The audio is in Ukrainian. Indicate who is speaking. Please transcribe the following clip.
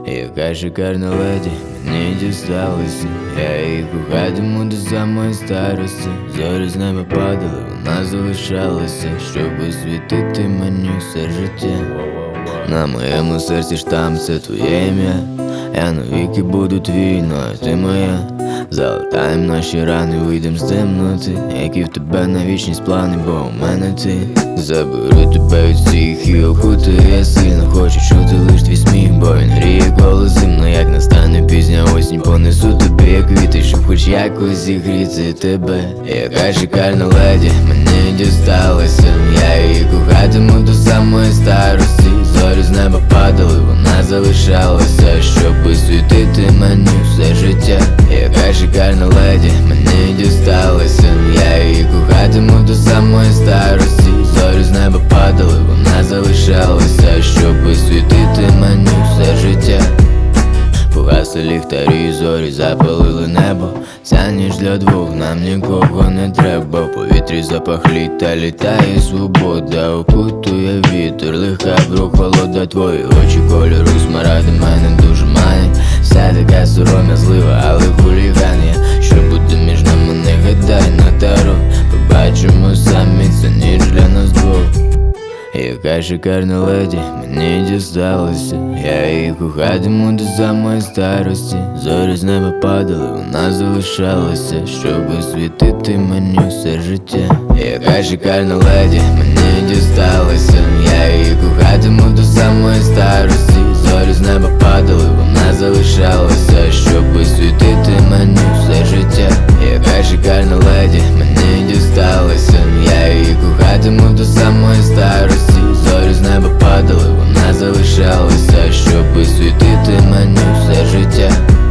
Speaker 1: Яка шикарна леді мені дісталася, я її кохатиму до самої старості. Зорі з неба падали, вона залишалася, щоб освітити мені все життя. На моєму серці штамп, це твоє ім'я. Я навіки буду твій, ну а ти моя. Залатаєм наші рани, вийдем з темноти, які в тебе на вічність плани, бо у мене ти. Заберу тебе від всіх і окутаю, я сильно хочу чути лиш твій сміх, бо він гріє коло зимно, як настане пізня осінь. Понесу тобі як квіти, щоб хоч якось зігріти тебе. Яка шикарна леді мені дісталася, я її кохатиму до самої старості. Зорі з неба падали, вона залишалася, щоб освітити мені все життя. Яка шикарна леді мені дісталася, я її кохатиму до самої старості. Зорі з неба падали, вона залишалася, щоб освітити мені все життя. Погасли ліхтарі, зорі запалили небо. Ця ніч для двох, нам нікого не треба. В повітрі запах літа, літає свобода. Окутує вітер, легка прохолода. Твої очі кольору смарагди мене дуже манять. Вся така сором'язлива, але хуліган я. Що буде між нами, не гадай на таро. Побачимо самі, це ніч для нас двох. Яка шикарна леді мені дісталася, я її кохатиму до самої старості. Зорі з неба падали, вона залишалася, щоб освітити мені все життя. Яка шикарна леді мені дісталася, я її кохатиму до самої старості. Зорі з неба падали, вона залишалася, щоб освітити мені все життя. Яка шикарна леді мені дісталася, я її кохатиму до самої старості. Зорі з неба падали, вона залишалася, щоб освітити мені все життя.